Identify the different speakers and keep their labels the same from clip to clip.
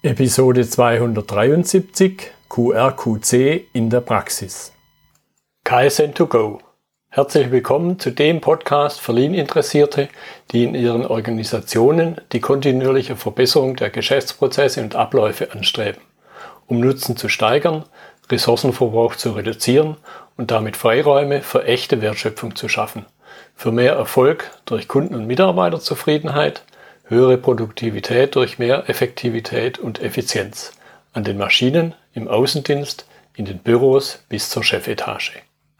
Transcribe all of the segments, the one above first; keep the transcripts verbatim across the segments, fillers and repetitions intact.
Speaker 1: Episode zweihundertdreiundsiebzig Q R Q C in der Praxis. Kaizen to go. Herzlich willkommen zu dem Podcast für Lean-Interessierte, die in ihren Organisationen die kontinuierliche Verbesserung der Geschäftsprozesse und Abläufe anstreben, um Nutzen zu steigern, Ressourcenverbrauch zu reduzieren und damit Freiräume für echte Wertschöpfung zu schaffen, für mehr Erfolg durch Kunden- und Mitarbeiterzufriedenheit, höhere Produktivität durch mehr Effektivität und Effizienz an den Maschinen, im Außendienst, in den Büros bis zur Chefetage.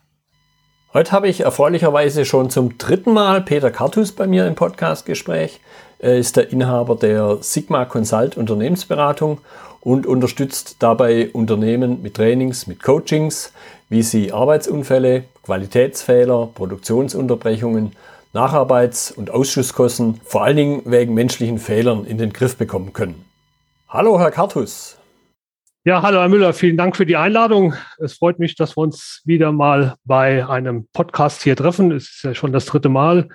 Speaker 1: Heute habe ich erfreulicherweise schon zum dritten Mal Peter Kartus bei mir im Podcastgespräch. Er ist der Inhaber der Sigma Consult Unternehmensberatung und unterstützt dabei Unternehmen mit Trainings, mit Coachings, wie sie Arbeitsunfälle, Qualitätsfehler, Produktionsunterbrechungen, Nacharbeits- und Ausschusskosten, vor allen Dingen wegen menschlichen Fehlern, in den Griff bekommen können. Hallo, Herr Kartus.
Speaker 2: Ja, hallo, Herr Müller. Vielen Dank für die Einladung. Es freut mich, dass wir uns wieder mal bei einem Podcast hier treffen. Es ist ja schon das dritte Mal.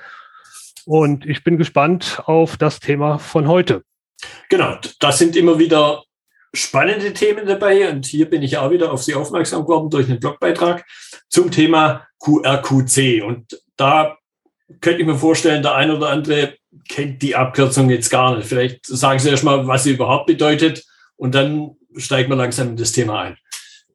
Speaker 2: Und ich bin gespannt auf das Thema von heute.
Speaker 1: Genau, das sind immer wieder spannende Themen dabei. Und hier bin ich auch wieder auf Sie aufmerksam geworden durch einen Blogbeitrag zum Thema Q R Q C. Und da könnte ich mir vorstellen, der eine oder andere kennt die Abkürzung jetzt gar nicht. Vielleicht sagen Sie erst mal, was sie überhaupt bedeutet und dann steigen wir langsam in das Thema ein.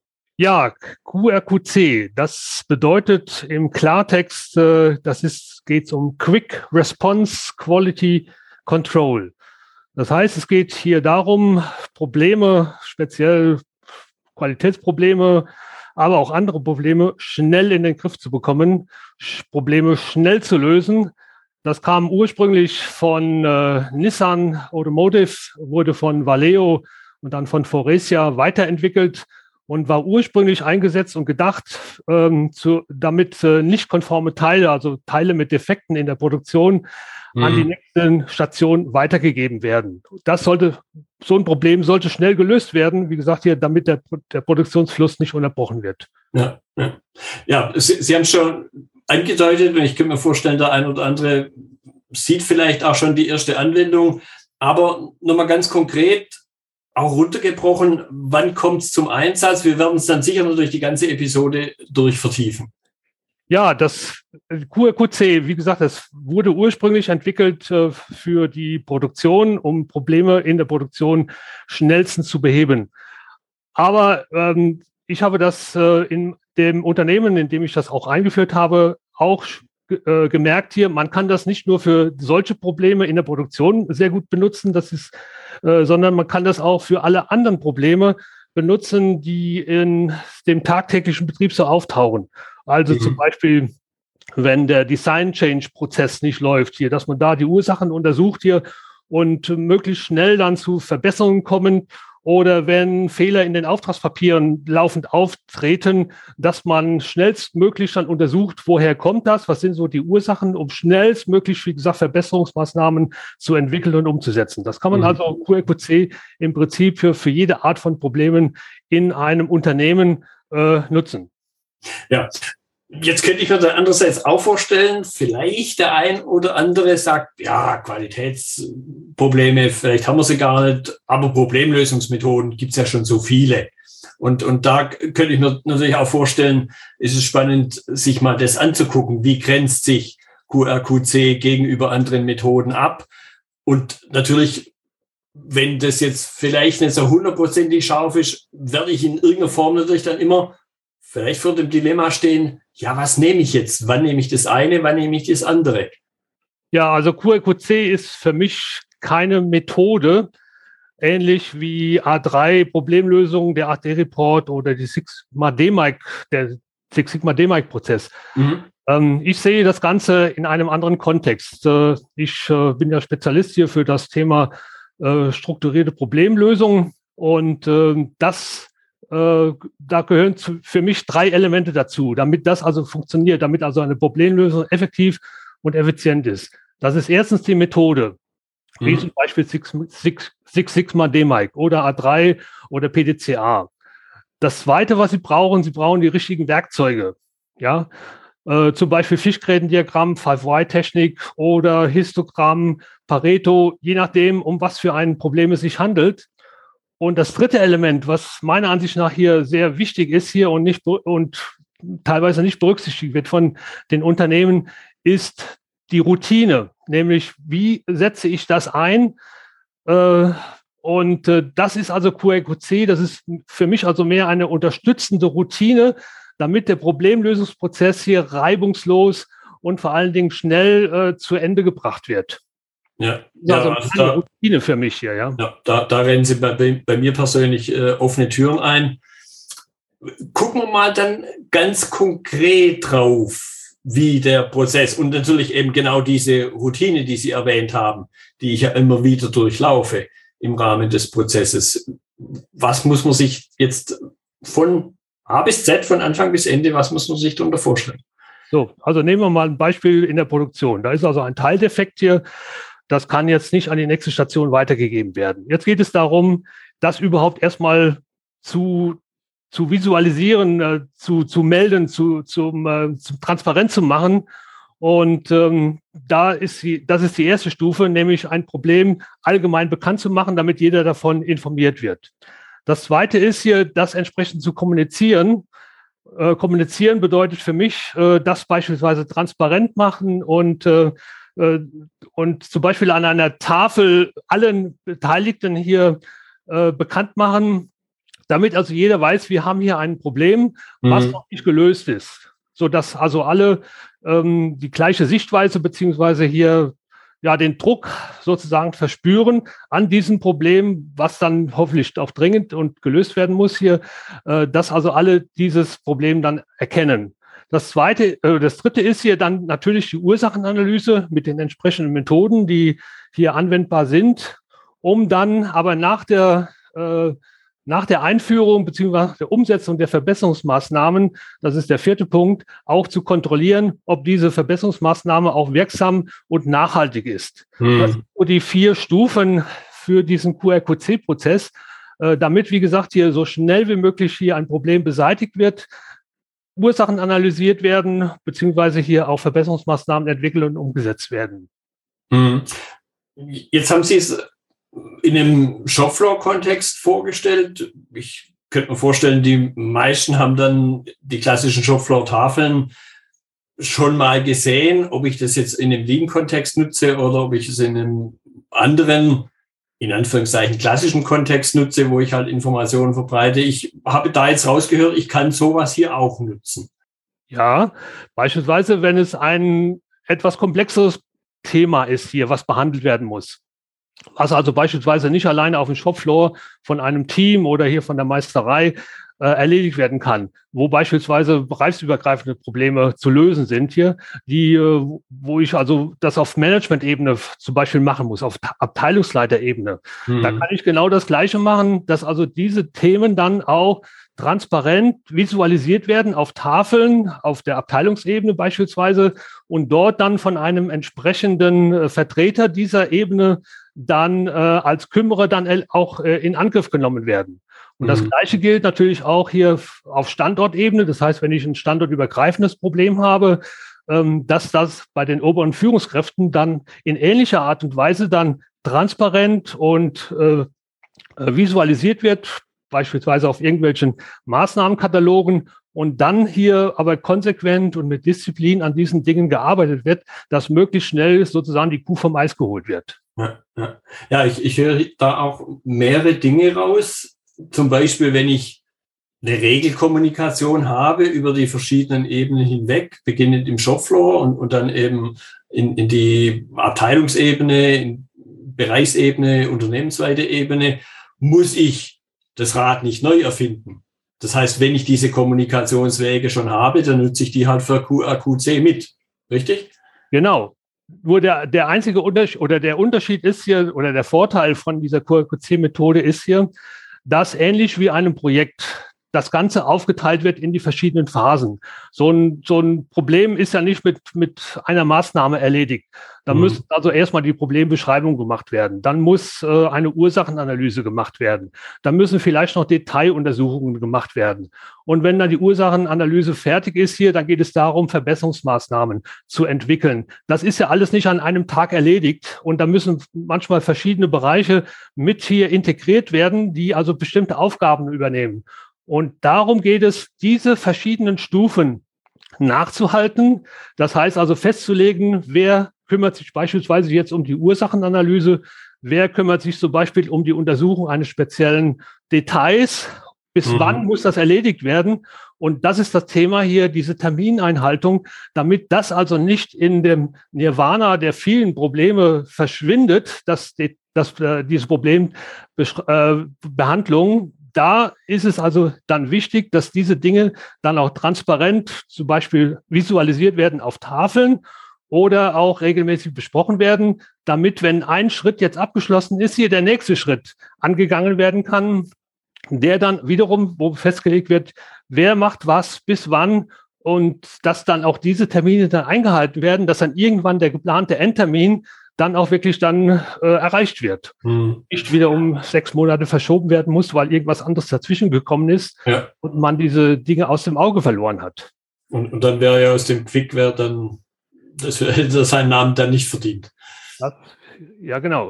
Speaker 2: Ja, Q R Q C, das bedeutet im Klartext, das ist, geht um Quick Response Quality Control. Das heißt, es geht hier darum, Probleme, speziell Qualitätsprobleme, aber auch andere Probleme schnell in den Griff zu bekommen, Probleme schnell zu lösen. Das kam ursprünglich von äh, Nissan Automotive, wurde von Valeo und dann von Faurecia weiterentwickelt und war ursprünglich eingesetzt und gedacht, ähm, zu, damit äh, nicht konforme Teile, also Teile mit Defekten in der Produktion, mhm. an die nächsten Station weitergegeben werden. Das sollte, so ein Problem sollte schnell gelöst werden, wie gesagt hier, damit der, der Produktionsfluss nicht unterbrochen wird.
Speaker 1: Ja, ja. ja Sie, Sie haben es schon angedeutet und ich kann mir vorstellen, der ein oder andere sieht vielleicht auch schon die erste Anwendung, aber nochmal ganz konkret, auch runtergebrochen, wann kommt es zum Einsatz? Wir werden es dann sicher noch durch die ganze Episode durch vertiefen.
Speaker 2: Ja, das Q R Q C, wie gesagt, das wurde ursprünglich entwickelt äh, für die Produktion, um Probleme in der Produktion schnellstens zu beheben. Aber ähm, ich habe das äh, in dem Unternehmen, in dem ich das auch eingeführt habe, auch äh, gemerkt hier, man kann das nicht nur für solche Probleme in der Produktion sehr gut benutzen, das ist, äh, sondern man kann das auch für alle anderen Probleme benutzen, die in dem tagtäglichen Betrieb so auftauchen. Also mhm. zum Beispiel, wenn der Design-Change-Prozess nicht läuft hier, dass man da die Ursachen untersucht hier und möglichst schnell dann zu Verbesserungen kommen. Oder wenn Fehler in den Auftragspapieren laufend auftreten, dass man schnellstmöglich dann untersucht, woher kommt das, was sind so die Ursachen, um schnellstmöglich, wie gesagt, Verbesserungsmaßnahmen zu entwickeln und umzusetzen. Das kann man mhm. also Q R Q C im Prinzip für, für jede Art von Problemen in einem Unternehmen äh, nutzen.
Speaker 1: Ja, jetzt könnte ich mir dann andererseits auch vorstellen, vielleicht der ein oder andere sagt, ja, Qualitätsprobleme, vielleicht haben wir sie gar nicht, aber Problemlösungsmethoden gibt es ja schon so viele. Und, und da könnte ich mir natürlich auch vorstellen, ist es spannend, sich mal das anzugucken, wie grenzt sich Q R Q C gegenüber anderen Methoden ab. Und natürlich, wenn das jetzt vielleicht nicht so hundertprozentig scharf ist, werde ich in irgendeiner Form natürlich dann immer vielleicht vor dem Dilemma stehen, ja, was nehme ich jetzt? Wann nehme ich das eine, wann nehme ich das andere?
Speaker 2: Ja, also Q R Q C ist für mich keine Methode, ähnlich wie A drei Problemlösung, der A D-Report oder die Six Sigma D-Mike, der Six Sigma D-Mike-Prozess. Mhm. Ähm, ich sehe das Ganze in einem anderen Kontext. Äh, ich äh, bin ja Spezialist hier für das Thema äh, strukturierte Problemlösung und äh, das Äh, da gehören zu, für mich drei Elemente dazu, damit das also funktioniert, damit also eine Problemlösung effektiv und effizient ist. Das ist erstens die Methode, wie mhm. zum Beispiel Six, Six, Six Sigma D-Mike oder A drei oder P D C A. Das Zweite, was Sie brauchen, Sie brauchen die richtigen Werkzeuge. Ja, äh, zum Beispiel Fischgrätendiagramm, Five Y Technik oder Histogramm, Pareto, je nachdem, um was für ein Problem es sich handelt. Und das dritte Element, was meiner Ansicht nach hier sehr wichtig ist hier und nicht und teilweise nicht berücksichtigt wird von den Unternehmen, ist die Routine. Nämlich, wie setze ich das ein? Äh, und äh, das ist also Q A Q C, das ist für mich also mehr eine unterstützende Routine, damit der Problemlösungsprozess hier reibungslos und vor allen Dingen schnell äh, zu Ende gebracht wird.
Speaker 1: Ja,
Speaker 2: das ist also,
Speaker 1: ja,
Speaker 2: also
Speaker 1: eine
Speaker 2: da, Routine für mich hier, ja.
Speaker 1: ja da, da rennen Sie bei, bei mir persönlich äh, offene Türen ein. Gucken wir mal dann ganz konkret drauf, wie der Prozess und natürlich eben genau diese Routine, die Sie erwähnt haben, die ich ja immer wieder durchlaufe im Rahmen des Prozesses. Was muss man sich jetzt von A bis Z, von Anfang bis Ende, was muss man sich darunter vorstellen?
Speaker 2: So, also nehmen wir mal ein Beispiel in der Produktion. Da ist also ein Teildefekt hier. Das kann jetzt nicht an die nächste Station weitergegeben werden. Jetzt geht es darum, das überhaupt erstmal zu, zu visualisieren, äh, zu, zu melden, zu, zum, äh, zum transparent zu machen. Und ähm, da ist die, das ist die erste Stufe, nämlich ein Problem allgemein bekannt zu machen, damit jeder davon informiert wird. Das zweite ist hier, das entsprechend zu kommunizieren. Äh, kommunizieren bedeutet für mich, äh, das beispielsweise transparent machen und äh, und zum Beispiel an einer Tafel allen Beteiligten hier äh, bekannt machen, damit also jeder weiß, wir haben hier ein Problem, was mhm. noch nicht gelöst ist, sodass also alle ähm, die gleiche Sichtweise beziehungsweise hier ja den Druck sozusagen verspüren an diesem Problem, was dann hoffentlich auch dringend und gelöst werden muss hier, äh, dass also alle dieses Problem dann erkennen. Das zweite, äh, das dritte ist hier dann natürlich die Ursachenanalyse mit den entsprechenden Methoden, die hier anwendbar sind, um dann aber nach der, äh, nach der Einführung bzw. der Umsetzung der Verbesserungsmaßnahmen, das ist der vierte Punkt, auch zu kontrollieren, ob diese Verbesserungsmaßnahme auch wirksam und nachhaltig ist. Hm. Das sind so die vier Stufen für diesen Q A Q C-Prozess, äh, damit, wie gesagt, hier so schnell wie möglich hier ein Problem beseitigt wird, Ursachen analysiert werden, beziehungsweise hier auch Verbesserungsmaßnahmen entwickelt und umgesetzt werden.
Speaker 1: Jetzt haben Sie es in einem Shopfloor-Kontext vorgestellt. Ich könnte mir vorstellen, die meisten haben dann die klassischen Shopfloor-Tafeln schon mal gesehen, ob ich das jetzt in einem Lean-Kontext nutze oder ob ich es in einem anderen, in Anführungszeichen klassischen Kontext nutze, wo ich halt Informationen verbreite. Ich habe da jetzt rausgehört, ich kann sowas hier auch nutzen.
Speaker 2: Ja, beispielsweise, wenn es ein etwas komplexeres Thema ist hier, was behandelt werden muss. Was also beispielsweise nicht alleine auf dem Shopfloor von einem Team oder hier von der Meisterei äh, erledigt werden kann, wo beispielsweise bereichsübergreifende Probleme zu lösen sind hier, die, äh, wo ich also das auf Management-Ebene zum Beispiel machen muss, auf Abteilungsleiterebene. Mhm. Da kann ich genau das Gleiche machen, dass also diese Themen dann auch transparent visualisiert werden auf Tafeln, auf der Abteilungsebene beispielsweise und dort dann von einem entsprechenden äh, Vertreter dieser Ebene dann äh, als Kümmerer dann auch äh, in Angriff genommen werden. Und mhm. das Gleiche gilt natürlich auch hier auf Standortebene. Das heißt, wenn ich ein standortübergreifendes Problem habe, ähm, dass das bei den oberen Führungskräften dann in ähnlicher Art und Weise dann transparent und äh, visualisiert wird, beispielsweise auf irgendwelchen Maßnahmenkatalogen und dann hier aber konsequent und mit Disziplin an diesen Dingen gearbeitet wird, dass möglichst schnell sozusagen die Kuh vom Eis geholt wird.
Speaker 1: Ja, ja. ja ich, ich höre da auch mehrere Dinge raus. Zum Beispiel, wenn ich eine Regelkommunikation habe über die verschiedenen Ebenen hinweg, beginnend im Shopfloor und, und dann eben in, in die Abteilungsebene, in Bereichsebene, unternehmensweite Ebene, muss ich das Rad nicht neu erfinden. Das heißt, wenn ich diese Kommunikationswege schon habe, dann nutze ich die halt für Q A Q C mit. Richtig?
Speaker 2: Genau. Nur der, der einzige Unterschied oder der Unterschied ist hier oder der Vorteil von dieser Q A Q C-Methode ist hier, dass ähnlich wie einem Projekt das Ganze aufgeteilt wird in die verschiedenen Phasen. So ein, so ein Problem ist ja nicht mit, mit einer Maßnahme erledigt. Da mhm. müssen also erstmal die Problembeschreibung gemacht werden. Dann muss äh, eine Ursachenanalyse gemacht werden. Dann müssen vielleicht noch Detailuntersuchungen gemacht werden. Und wenn dann die Ursachenanalyse fertig ist hier, dann geht es darum, Verbesserungsmaßnahmen zu entwickeln. Das ist ja alles nicht an einem Tag erledigt. Und da müssen manchmal verschiedene Bereiche mit hier integriert werden, die also bestimmte Aufgaben übernehmen. Und darum geht es, diese verschiedenen Stufen nachzuhalten. Das heißt also festzulegen, wer kümmert sich beispielsweise jetzt um die Ursachenanalyse, wer kümmert sich zum Beispiel um die Untersuchung eines speziellen Details, bis mhm. wann muss das erledigt werden. Und das ist das Thema hier, diese Termineinhaltung, damit das also nicht in dem Nirvana der vielen Probleme verschwindet, dass, die, dass äh, diese Problembehandlung, da ist es also dann wichtig, dass diese Dinge dann auch transparent zum Beispiel visualisiert werden auf Tafeln oder auch regelmäßig besprochen werden, damit, wenn ein Schritt jetzt abgeschlossen ist, hier der nächste Schritt angegangen werden kann, der dann wiederum, wo festgelegt wird, wer macht was, bis wann, und dass dann auch diese Termine dann eingehalten werden, dass dann irgendwann der geplante Endtermin dann auch wirklich dann äh, erreicht wird. Hm. Nicht wieder um sechs Monate verschoben werden muss, weil irgendwas anderes dazwischen gekommen ist ja. und man diese Dinge aus dem Auge verloren hat.
Speaker 1: Und, und dann wäre ja aus dem Quickwert dann, das hätte seinen Namen dann nicht verdient.
Speaker 2: Das, ja, genau.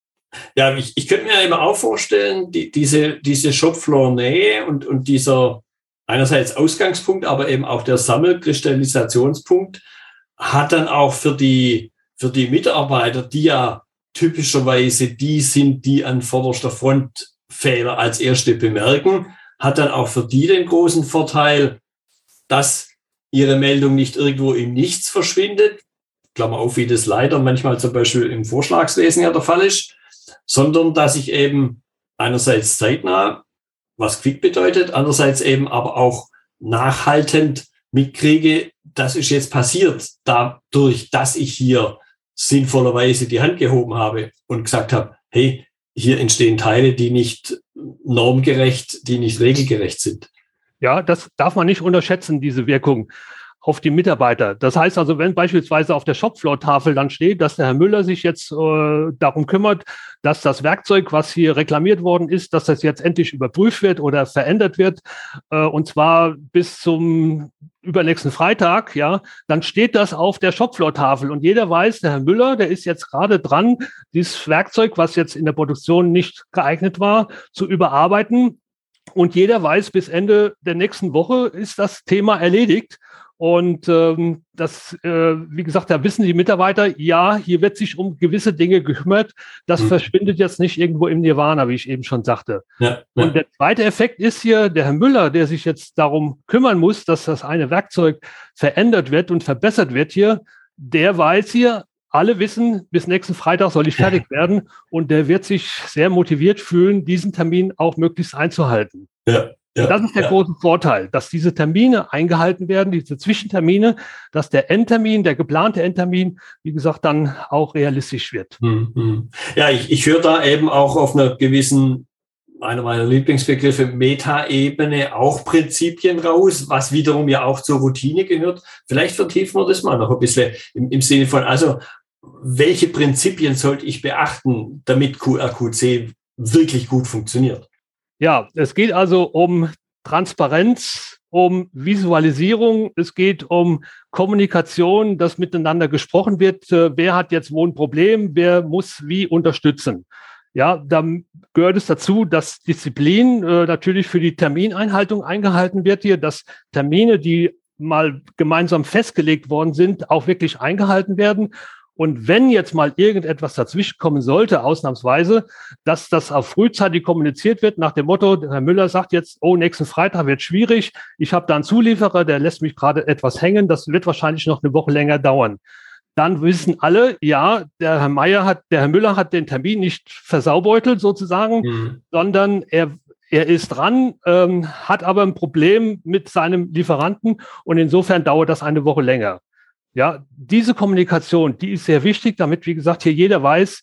Speaker 1: Ja, ich, ich könnte mir eben auch vorstellen, die, diese, diese Shopfloor-Nähe und, und dieser einerseits Ausgangspunkt, aber eben auch der Sammelkristallisationspunkt hat dann auch für die für die Mitarbeiter, die ja typischerweise die sind, die an vorderster Front Fehler als erste bemerken, hat dann auch für die den großen Vorteil, dass ihre Meldung nicht irgendwo im Nichts verschwindet, Klammer auf, wie das leider manchmal zum Beispiel im Vorschlagswesen ja der Fall ist, sondern dass ich eben einerseits zeitnah, was quick bedeutet, andererseits eben aber auch nachhaltend mitkriege, das ist jetzt passiert, dadurch, dass ich hier sinnvollerweise die Hand gehoben habe und gesagt habe, hey, hier entstehen Teile, die nicht normgerecht, die nicht regelgerecht sind.
Speaker 2: Ja, das darf man nicht unterschätzen, diese Wirkung auf die Mitarbeiter. Das heißt also, wenn beispielsweise auf der Shopfloor-Tafel dann steht, dass der Herr Müller sich jetzt äh, darum kümmert, dass das Werkzeug, was hier reklamiert worden ist, dass das jetzt endlich überprüft wird oder verändert wird, äh, und zwar bis zum übernächsten Freitag, ja, dann steht das auf der Shopfloor-Tafel und jeder weiß, der Herr Müller, der ist jetzt gerade dran, dieses Werkzeug, was jetzt in der Produktion nicht geeignet war, zu überarbeiten. Und jeder weiß, bis Ende der nächsten Woche ist das Thema erledigt. Und ähm, das, äh, wie gesagt, da wissen die Mitarbeiter, ja, hier wird sich um gewisse Dinge gekümmert. Das mhm. verschwindet jetzt nicht irgendwo im Nirvana, wie ich eben schon sagte. Ja, ja. Und der zweite Effekt ist hier, der Herr Müller, der sich jetzt darum kümmern muss, dass das eine Werkzeug verändert wird und verbessert wird hier, der weiß hier, alle wissen, bis nächsten Freitag soll ich fertig werden. Und der wird sich sehr motiviert fühlen, diesen Termin auch möglichst einzuhalten. Ja. Ja, das ist der ja. große Vorteil, dass diese Termine eingehalten werden, diese Zwischentermine, dass der Endtermin, der geplante Endtermin, wie gesagt, dann auch realistisch wird.
Speaker 1: Mhm. Ja, ich, ich höre da eben auch auf einer gewissen, einer meiner Lieblingsbegriffe, Metaebene auch Prinzipien raus, was wiederum ja auch zur Routine gehört. Vielleicht vertiefen wir das mal noch ein bisschen im, im Sinne von, also welche Prinzipien sollte ich beachten, damit Q R Q C wirklich gut funktioniert?
Speaker 2: Ja, es geht also um Transparenz, um Visualisierung, es geht um Kommunikation, dass miteinander gesprochen wird, wer hat jetzt wo ein Problem, wer muss wie unterstützen. Ja, dann gehört es dazu, dass Disziplin äh, natürlich für die Termineinhaltung eingehalten wird hier, dass Termine, die mal gemeinsam festgelegt worden sind, auch wirklich eingehalten werden. Und wenn jetzt mal irgendetwas dazwischen kommen sollte, ausnahmsweise, dass das auch frühzeitig kommuniziert wird nach dem Motto, Herr Müller sagt jetzt, oh, nächsten Freitag wird schwierig, ich habe da einen Zulieferer, der lässt mich gerade etwas hängen, das wird wahrscheinlich noch eine Woche länger dauern. Dann wissen alle, ja, der Herr Meier hat, der Herr Müller hat den Termin nicht versaubeutelt sozusagen, mhm. sondern er Er ist dran, ähm, hat aber ein Problem mit seinem Lieferanten und insofern dauert das eine Woche länger. Ja, diese Kommunikation, die ist sehr wichtig, damit, wie gesagt, hier jeder weiß,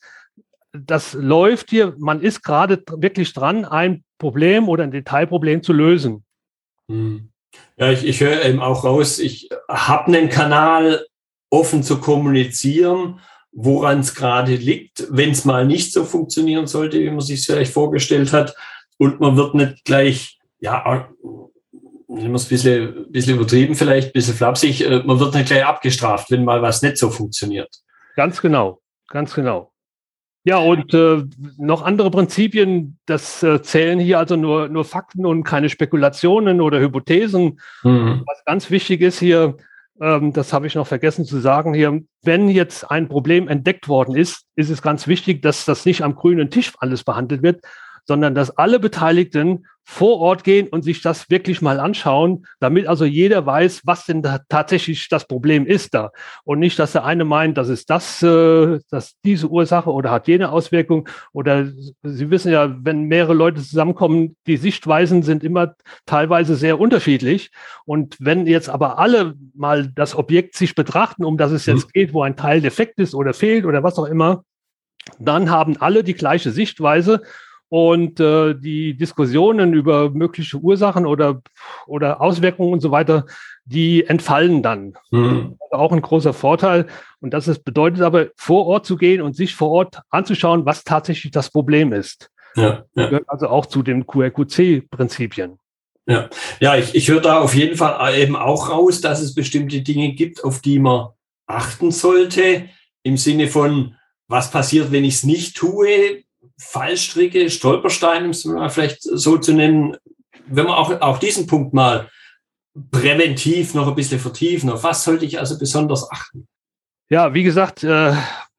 Speaker 2: das läuft hier, man ist gerade wirklich dran, ein Problem oder ein Detailproblem zu lösen.
Speaker 1: Hm. Ja, ich, ich höre eben auch raus, ich habe einen Kanal, offen zu kommunizieren, woran es gerade liegt, wenn es mal nicht so funktionieren sollte, wie man sich es vielleicht vorgestellt hat. Und man wird nicht gleich, ja, nehmen wir es ein bisschen, bisschen übertrieben vielleicht, ein bisschen flapsig, man wird nicht gleich abgestraft, wenn mal was nicht so funktioniert.
Speaker 2: Ganz genau, ganz genau. Ja, und äh, noch andere Prinzipien, das äh, zählen hier also nur, nur Fakten und keine Spekulationen oder Hypothesen. Mhm. Was ganz wichtig ist hier, ähm, das habe ich noch vergessen zu sagen hier, wenn jetzt ein Problem entdeckt worden ist, ist es ganz wichtig, dass das nicht am grünen Tisch alles behandelt wird, sondern dass alle Beteiligten vor Ort gehen und sich das wirklich mal anschauen, damit also jeder weiß, was denn da tatsächlich das Problem ist da. Und nicht, dass der eine meint, das ist das, äh, dass diese Ursache oder hat jene Auswirkung. Oder Sie wissen ja, wenn mehrere Leute zusammenkommen, die Sichtweisen sind immer teilweise sehr unterschiedlich. Und wenn jetzt aber alle mal das Objekt sich betrachten, um das es jetzt geht, wo ein Teil defekt ist oder fehlt oder was auch immer, dann haben alle die gleiche Sichtweise. Und äh, die Diskussionen über mögliche Ursachen oder, oder Auswirkungen und so weiter, die entfallen dann. Mhm. Das ist auch ein großer Vorteil. Und das ist, bedeutet aber, vor Ort zu gehen und sich vor Ort anzuschauen, was tatsächlich das Problem ist. Ja, ja. Das gehört also auch zu den Q R Q C-Prinzipien.
Speaker 1: Ja, ja ich, ich höre da auf jeden Fall eben auch raus, dass es bestimmte Dinge gibt, auf die man achten sollte, im Sinne von, was passiert, wenn ich es nicht tue, Fallstricke, Stolpersteine, um es mal vielleicht so zu nennen, wenn wir auch, auch diesen Punkt mal präventiv noch ein bisschen vertiefen, auf was sollte ich also besonders achten?
Speaker 2: Ja, wie gesagt, äh,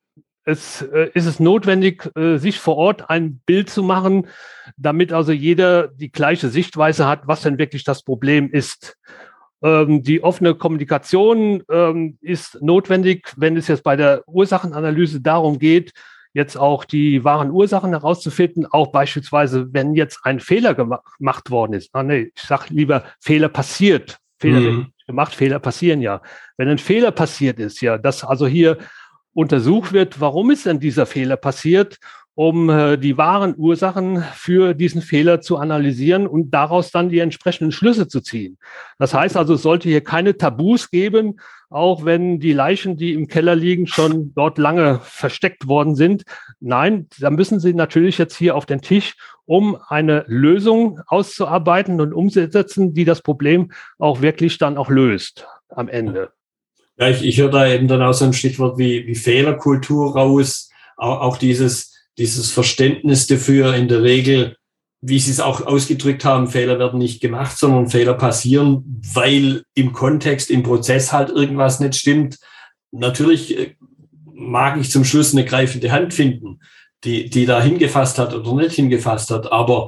Speaker 2: es äh, ist es notwendig, äh, sich vor Ort ein Bild zu machen, damit also jeder die gleiche Sichtweise hat, was denn wirklich das Problem ist. Ähm, die offene Kommunikation ähm, ist notwendig, wenn es jetzt bei der Ursachenanalyse darum geht, jetzt auch die wahren Ursachen herauszufinden, auch beispielsweise, wenn jetzt ein Fehler gemacht worden ist. Ah, nee, ich sage lieber, Fehler passiert. Fehler mhm. werden gemacht, Fehler passieren ja. Wenn ein Fehler passiert ist, ja, dass also hier untersucht wird, warum ist denn dieser Fehler passiert, um äh, die wahren Ursachen für diesen Fehler zu analysieren und daraus dann die entsprechenden Schlüsse zu ziehen. Das heißt also, es sollte hier keine Tabus geben, auch wenn die Leichen, die im Keller liegen, schon dort lange versteckt worden sind. Nein, da müssen Sie natürlich jetzt hier auf den Tisch, um eine Lösung auszuarbeiten und umzusetzen, die das Problem auch wirklich dann auch löst am Ende.
Speaker 1: Ja, ich, ich höre da eben dann auch so ein Stichwort wie, wie Fehlerkultur raus, auch, auch dieses dieses Verständnis dafür in der Regel, wie Sie es auch ausgedrückt haben, Fehler werden nicht gemacht, sondern Fehler passieren, weil im Kontext, im Prozess halt irgendwas nicht stimmt. Natürlich mag ich zum Schluss eine greifende Hand finden, die, die da hingefasst hat oder nicht hingefasst hat, aber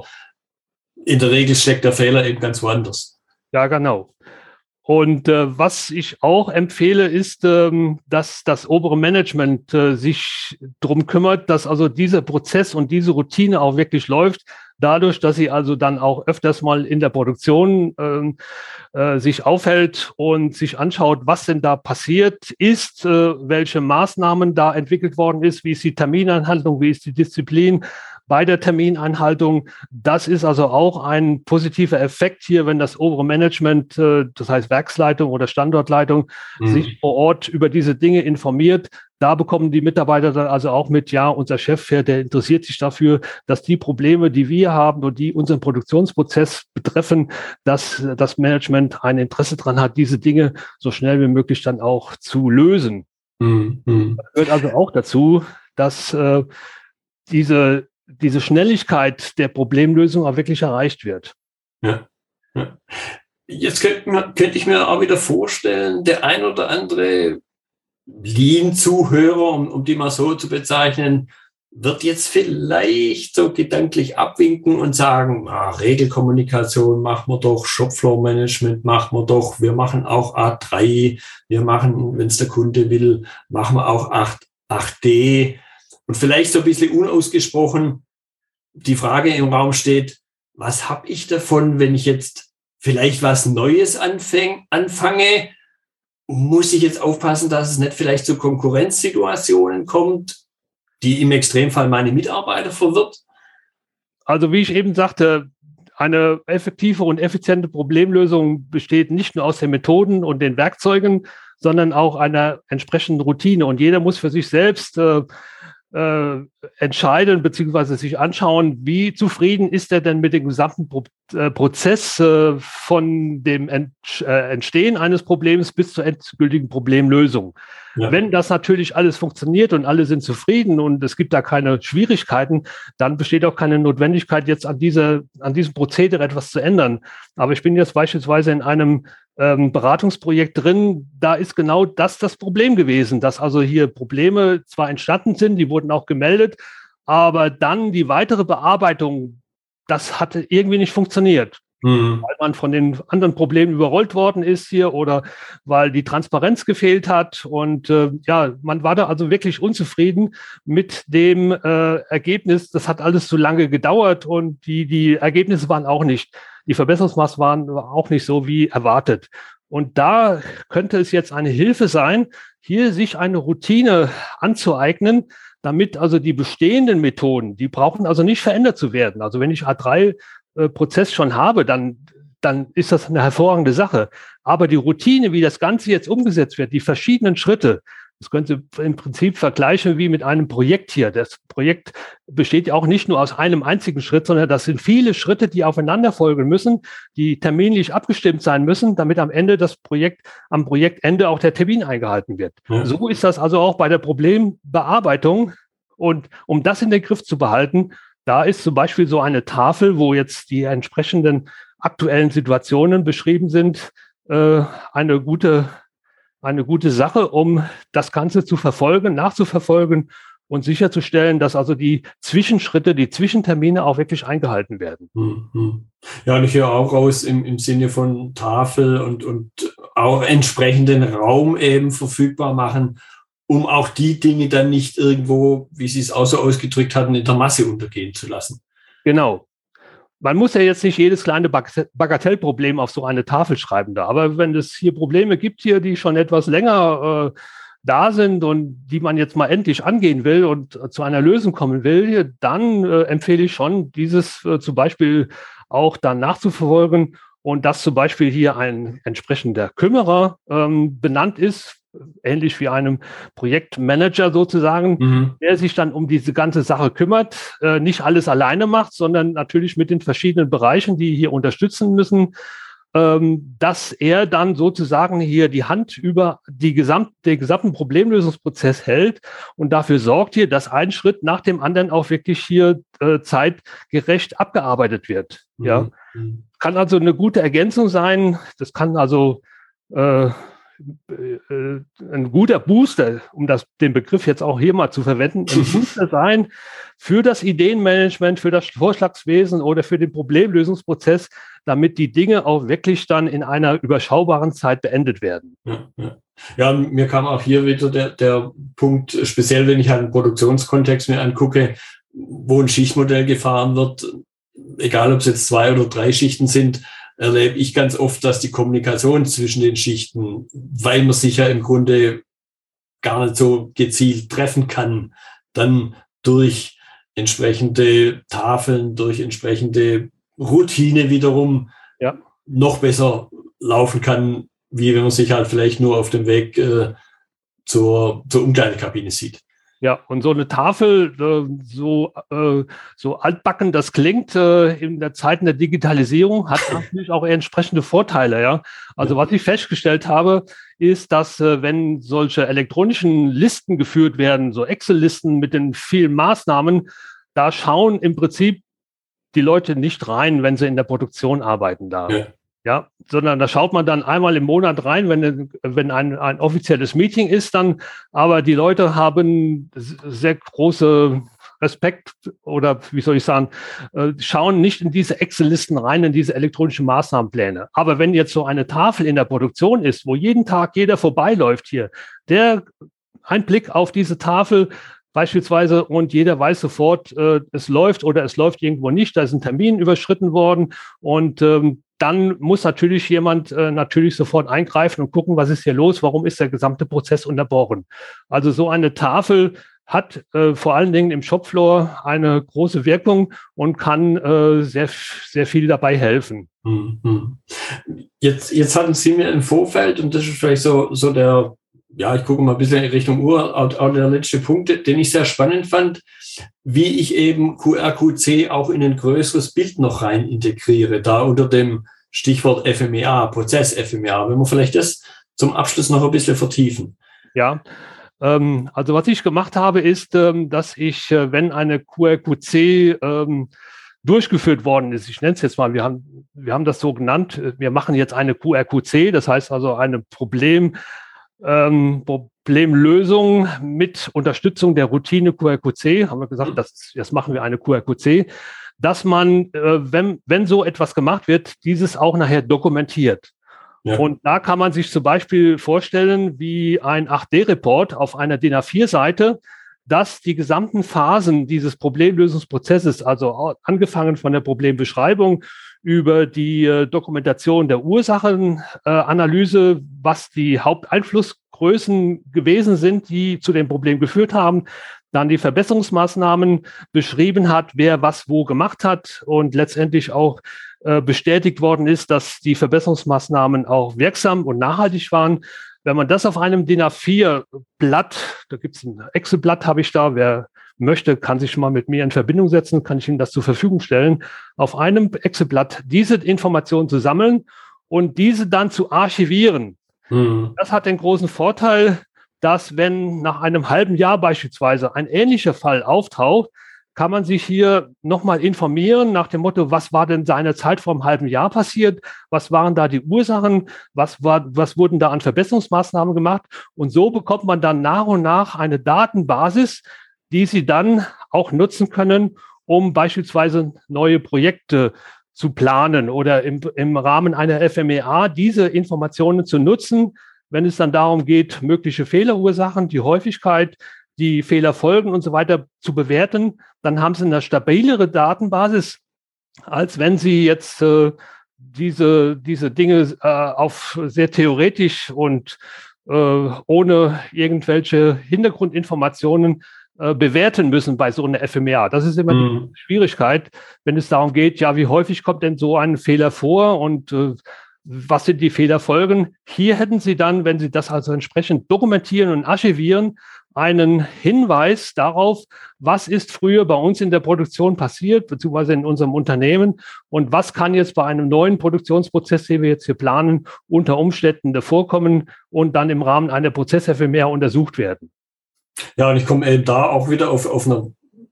Speaker 1: in der Regel steckt der Fehler eben ganz woanders.
Speaker 2: Ja, genau. Und äh, was ich auch empfehle, ist, ähm, dass das obere Management äh, sich darum kümmert, dass also dieser Prozess und diese Routine auch wirklich läuft. Dadurch, dass sie also dann auch öfters mal in der Produktion ähm, äh, sich aufhält und sich anschaut, was denn da passiert ist, äh, welche Maßnahmen da entwickelt worden ist, wie ist die Termineinhaltung, wie ist die Disziplin bei der Termineinhaltung. Das ist also auch ein positiver Effekt hier, wenn das obere Management, äh, das heißt Werksleitung oder Standortleitung, mhm. sich vor Ort über diese Dinge informiert. Da bekommen die Mitarbeiter dann also auch mit, ja, unser Chef, der interessiert sich dafür, dass die Probleme, die wir haben und die unseren Produktionsprozess betreffen, dass das Management ein Interesse daran hat, diese Dinge so schnell wie möglich dann auch zu lösen. Mhm. Das gehört also auch dazu, dass äh, diese diese Schnelligkeit der Problemlösung auch wirklich erreicht wird.
Speaker 1: Ja. Ja. Jetzt könnte, könnte ich mir auch wieder vorstellen, der ein oder andere Lean-Zuhörer, um, um die mal so zu bezeichnen, wird jetzt vielleicht so gedanklich abwinken und sagen, ah, Regelkommunikation machen wir doch, Shopfloor-Management machen wir doch, wir machen auch A drei, wir machen, wenn es der Kunde will, machen wir auch acht D. Und vielleicht so ein bisschen unausgesprochen die Frage im Raum steht, was habe ich davon, wenn ich jetzt vielleicht was Neues anfäng, anfange? Muss ich jetzt aufpassen, dass es nicht vielleicht zu Konkurrenzsituationen kommt, die im Extremfall meine Mitarbeiter verwirrt?
Speaker 2: Also wie ich eben sagte, eine effektive und effiziente Problemlösung besteht nicht nur aus den Methoden und den Werkzeugen, sondern auch einer entsprechenden Routine. Und jeder muss für sich selbst äh, äh, entscheiden bzw. sich anschauen, wie zufrieden ist er denn mit dem gesamten Pro äh, Prozess äh, von dem Ent äh, Entstehen eines Problems bis zur endgültigen Problemlösung. Ja. Wenn das natürlich alles funktioniert und alle sind zufrieden und es gibt da keine Schwierigkeiten, dann besteht auch keine Notwendigkeit, jetzt an, diese, an diesem Prozedere etwas zu ändern. Aber ich bin jetzt beispielsweise in einem ähm, Beratungsprojekt drin, da ist genau das das Problem gewesen, dass also hier Probleme zwar entstanden sind, die wurden auch gemeldet, aber dann die weitere Bearbeitung, das hatte irgendwie nicht funktioniert. Mhm. Weil man von den anderen Problemen überrollt worden ist hier oder weil die Transparenz gefehlt hat. Und äh, ja, man war da also wirklich unzufrieden mit dem äh, Ergebnis. Das hat alles zu lange gedauert und die, die Ergebnisse waren auch nicht, die Verbesserungsmaßnahmen waren auch nicht so wie erwartet. Und da könnte es jetzt eine Hilfe sein, hier sich eine Routine anzueignen, damit also die bestehenden Methoden, die brauchen also nicht verändert zu werden. Also wenn ich A drei Prozess schon habe, dann, dann ist das eine hervorragende Sache. Aber die Routine, wie das Ganze jetzt umgesetzt wird, die verschiedenen Schritte, das könnt ihr im Prinzip vergleichen wie mit einem Projekt hier. Das Projekt besteht ja auch nicht nur aus einem einzigen Schritt, sondern das sind viele Schritte, die aufeinander folgen müssen, die terminlich abgestimmt sein müssen, damit am Ende das Projekt, am Projektende auch der Termin eingehalten wird. Ja. So ist das also auch bei der Problembearbeitung. Und um das in den Griff zu behalten, da ist zum Beispiel so eine Tafel, wo jetzt die entsprechenden aktuellen Situationen beschrieben sind, äh, eine gute, eine gute Sache, um das Ganze zu verfolgen, nachzuverfolgen und sicherzustellen, dass also die Zwischenschritte, die Zwischentermine auch wirklich eingehalten werden.
Speaker 1: Ja, und ich höre auch raus im, im Sinne von Tafel und, und auch entsprechenden Raum eben verfügbar machen, um auch die Dinge dann nicht irgendwo, wie Sie es auch so ausgedrückt hatten, in der Masse untergehen zu lassen.
Speaker 2: Genau. Man muss ja jetzt nicht jedes kleine Bagatellproblem auf so eine Tafel schreiben da. Aber wenn es hier Probleme gibt hier, die schon etwas länger äh, da sind und die man jetzt mal endlich angehen will und äh, zu einer Lösung kommen will, dann äh, empfehle ich schon, dieses äh, zum Beispiel auch dann nachzuverfolgen und dass zum Beispiel hier ein entsprechender Kümmerer ähm, benannt ist, ähnlich wie einem Projektmanager sozusagen, mhm. der sich dann um diese ganze Sache kümmert, äh, nicht alles alleine macht, sondern natürlich mit den verschiedenen Bereichen, die hier unterstützen müssen, ähm, dass er dann sozusagen hier die Hand über die gesamt, den gesamten Problemlösungsprozess hält und dafür sorgt hier, dass ein Schritt nach dem anderen auch wirklich hier äh, zeitgerecht abgearbeitet wird. Mhm. Ja, kann also eine gute Ergänzung sein. Das kann also äh, ein guter Booster, um das, den Begriff jetzt auch hier mal zu verwenden, ein Booster sein für das Ideenmanagement, für das Vorschlagswesen oder für den Problemlösungsprozess, damit die Dinge auch wirklich dann in einer überschaubaren Zeit beendet werden.
Speaker 1: Ja, ja. ja mir kam auch hier wieder der, der Punkt, speziell wenn ich einen Produktionskontext mir angucke, wo ein Schichtmodell gefahren wird, egal ob es jetzt zwei oder drei Schichten sind, erlebe ich ganz oft, dass die Kommunikation zwischen den Schichten, weil man sich ja im Grunde gar nicht so gezielt treffen kann, dann durch entsprechende Tafeln, durch entsprechende Routine wiederum ja. noch besser laufen kann, wie wenn man sich halt vielleicht nur auf dem Weg äh, zur, zur Umkleidekabine sieht.
Speaker 2: Ja, und so eine Tafel, äh, so, äh, so altbacken das klingt, äh, in der Zeit der Digitalisierung, hat natürlich auch entsprechende Vorteile. Ja, also ja. was ich festgestellt habe, ist, dass äh, wenn solche elektronischen Listen geführt werden, so Excel-Listen mit den vielen Maßnahmen, da schauen im Prinzip die Leute nicht rein, wenn sie in der Produktion arbeiten da. Ja. Ja, sondern da schaut man dann einmal im Monat rein, wenn, wenn ein, ein offizielles Meeting ist dann. Aber die Leute haben sehr große Respekt oder wie soll ich sagen, äh, schauen nicht in diese Excel-Listen rein, in diese elektronischen Maßnahmenpläne. Aber wenn jetzt so eine Tafel in der Produktion ist, wo jeden Tag jeder vorbeiläuft hier, der ein Blick auf diese Tafel beispielsweise und jeder weiß sofort, äh, es läuft oder es läuft irgendwo nicht, da ist ein Termin überschritten worden und ähm, dann muss natürlich jemand äh, natürlich sofort eingreifen und gucken, was ist hier los, warum ist der gesamte Prozess unterbrochen. Also so eine Tafel hat äh, vor allen Dingen im Shopfloor eine große Wirkung und kann äh, sehr, sehr viel dabei helfen.
Speaker 1: Mhm. Jetzt, jetzt hatten Sie mir im Vorfeld, und das ist vielleicht so, so der, ja, ich gucke mal ein bisschen in Richtung Uhr, auch, auch der letzte Punkt, den ich sehr spannend fand, wie ich eben Q R Q C auch in ein größeres Bild noch rein integriere, da unter dem Stichwort F M E A, Prozess F M E A. Wenn wir vielleicht das zum Abschluss noch ein bisschen vertiefen.
Speaker 2: Ja, ähm, also was ich gemacht habe, ist, ähm, dass ich, äh, wenn eine Q R Q C ähm, durchgeführt worden ist, ich nenne es jetzt mal, wir haben, wir haben das so genannt, wir machen jetzt eine Q R Q C, das heißt also eine Problem, ähm, Problemlösung mit Unterstützung der Routine Q R Q C, haben wir gesagt, das, jetzt machen wir eine Q R Q C, dass man, äh, wenn, wenn so etwas gemacht wird, dieses auch nachher dokumentiert. Ja. Und da kann man sich zum Beispiel vorstellen, wie ein acht D-Report auf einer D I N A vier Seite, dass die gesamten Phasen dieses Problemlösungsprozesses, also angefangen von der Problembeschreibung über die äh, Dokumentation der Ursachenanalyse, äh, was die Haupteinflussgrößen gewesen sind, die zu dem Problem geführt haben, dann die Verbesserungsmaßnahmen beschrieben hat, wer was wo gemacht hat und letztendlich auch äh, bestätigt worden ist, dass die Verbesserungsmaßnahmen auch wirksam und nachhaltig waren. Wenn man das auf einem D I N A vier Blatt, da gibt es ein Excel-Blatt, habe ich da, wer möchte, kann sich mal mit mir in Verbindung setzen, kann ich Ihnen das zur Verfügung stellen, auf einem Excel-Blatt diese Informationen zu sammeln und diese dann zu archivieren. Mhm. Das hat den großen Vorteil, dass wenn nach einem halben Jahr beispielsweise ein ähnlicher Fall auftaucht, kann man sich hier nochmal informieren nach dem Motto, was war denn seinerzeit vor einem halben Jahr passiert, was waren da die Ursachen, was, war, was wurden da an Verbesserungsmaßnahmen gemacht und so bekommt man dann nach und nach eine Datenbasis, die Sie dann auch nutzen können, um beispielsweise neue Projekte zu planen oder im, im Rahmen einer F M E A diese Informationen zu nutzen, wenn es dann darum geht, mögliche Fehlerursachen, die Häufigkeit, die Fehlerfolgen und so weiter zu bewerten, dann haben Sie eine stabilere Datenbasis, als wenn Sie jetzt äh, diese, diese Dinge äh, auf sehr theoretisch und äh, ohne irgendwelche Hintergrundinformationen äh, bewerten müssen bei so einer F M E A. Das ist immer mhm. die Schwierigkeit, wenn es darum geht, ja, wie häufig kommt denn so ein Fehler vor und äh, was sind die Fehlerfolgen? Hier hätten Sie dann, wenn Sie das also entsprechend dokumentieren und archivieren, einen Hinweis darauf, was ist früher bei uns in der Produktion passiert, beziehungsweise in unserem Unternehmen und was kann jetzt bei einem neuen Produktionsprozess, den wir jetzt hier planen, unter Umständen vorkommen und dann im Rahmen einer Prozess-F M E A untersucht werden.
Speaker 1: Ja, und ich komme eben da auch wieder auf, auf einer,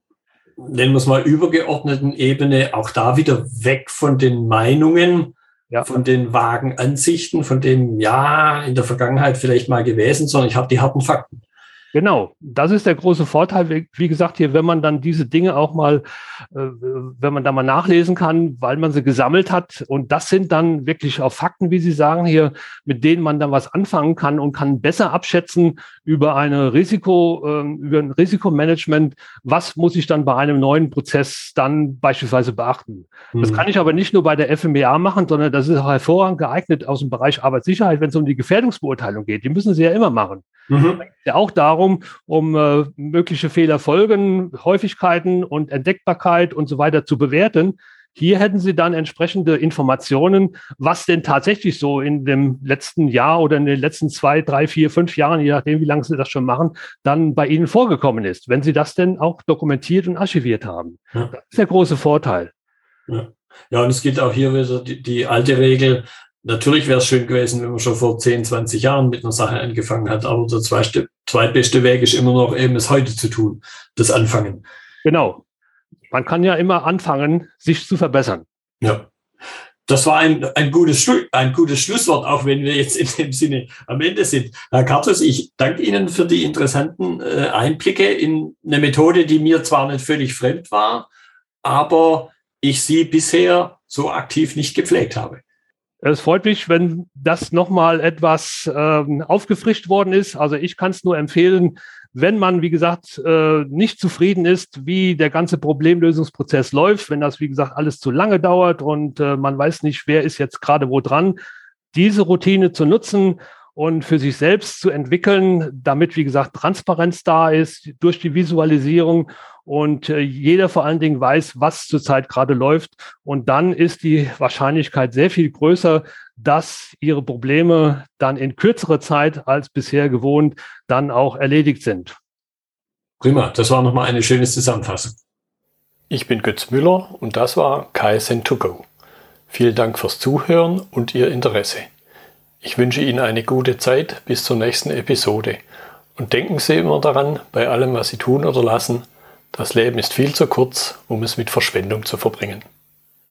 Speaker 1: nennen wir es mal, übergeordneten Ebene, auch da wieder weg von den Meinungen, ja. von den vagen Ansichten, von dem, ja, in der Vergangenheit vielleicht mal gewesen, sondern ich habe die harten Fakten.
Speaker 2: Genau, das ist der große Vorteil. Wie gesagt, hier, wenn man dann diese Dinge auch mal, äh, wenn man da mal nachlesen kann, weil man sie gesammelt hat. Und das sind dann wirklich auch Fakten, wie Sie sagen hier, mit denen man dann was anfangen kann und kann besser abschätzen über eine Risiko, äh, über ein Risikomanagement. Was muss ich dann bei einem neuen Prozess dann beispielsweise beachten? Mhm. Das kann ich aber nicht nur bei der F M E A machen, sondern das ist auch hervorragend geeignet aus dem Bereich Arbeitssicherheit, wenn es um die Gefährdungsbeurteilung geht. Die müssen Sie ja immer machen. Mhm. Ja, auch darum, um äh, mögliche Fehlerfolgen, Häufigkeiten und Entdeckbarkeit und so weiter zu bewerten. Hier hätten Sie dann entsprechende Informationen, was denn tatsächlich so in dem letzten Jahr oder in den letzten zwei, drei, vier, fünf Jahren, je nachdem, wie lange Sie das schon machen, dann bei Ihnen vorgekommen ist, wenn Sie das denn auch dokumentiert und archiviert haben. Ja. Das ist der große Vorteil.
Speaker 1: Ja, ja, und es gilt auch hier wieder die, die alte Regel. Natürlich wäre es schön gewesen, wenn man schon vor zehn, zwanzig Jahren mit einer Sache angefangen hat, aber der zweite, zweitbeste Weg ist immer noch eben es heute zu tun, das Anfangen.
Speaker 2: Genau. Man kann ja immer anfangen, sich zu verbessern.
Speaker 1: Ja. Das war ein, ein, gutes, Schlu- ein gutes Schlusswort, auch wenn wir jetzt in dem Sinne am Ende sind. Herr Kartus, ich danke Ihnen für die interessanten äh, Einblicke in eine Methode, die mir zwar nicht völlig fremd war, aber ich sie bisher so aktiv nicht gepflegt habe.
Speaker 2: Es freut mich, wenn das nochmal etwas ähm, aufgefrischt worden ist. Also ich kann es nur empfehlen, wenn man, wie gesagt, äh, nicht zufrieden ist, wie der ganze Problemlösungsprozess läuft, wenn das, wie gesagt, alles zu lange dauert und äh, man weiß nicht, wer ist jetzt gerade wo dran, diese Routine zu nutzen und für sich selbst zu entwickeln, damit, wie gesagt, Transparenz da ist durch die Visualisierung und äh, jeder vor allen Dingen weiß, was zurzeit gerade läuft. Und dann ist die Wahrscheinlichkeit sehr viel größer, dass Ihre Probleme dann in kürzerer Zeit als bisher gewohnt dann auch erledigt sind.
Speaker 3: Prima, das war nochmal eine schöne Zusammenfassung.
Speaker 1: Ich bin Götz Müller und das war K S N to go. Vielen Dank fürs Zuhören und Ihr Interesse. Ich wünsche Ihnen eine gute Zeit bis zur nächsten Episode. Und denken Sie immer daran, bei allem, was Sie tun oder lassen, das Leben ist viel zu kurz, um es mit Verschwendung zu verbringen.